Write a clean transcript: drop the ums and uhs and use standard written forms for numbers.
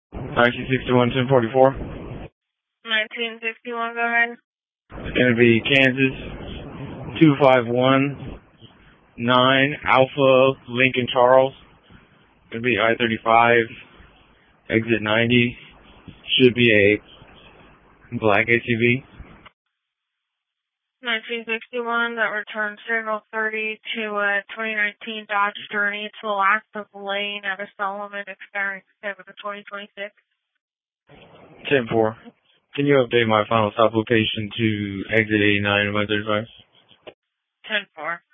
1961 1044. 1961, go ahead. It's going to be Kansas 2519 Alpha Lincoln Charles. Going to be I-35 exit 90. Should be a black SUV. 1961, that returns signal 30 to a 2019 Dodge Journey. It's the last of the lane out of Solomon, expiring 7 of 2026. 10-4. Can you update my final stop location to exit 89 of I-35? 10-4.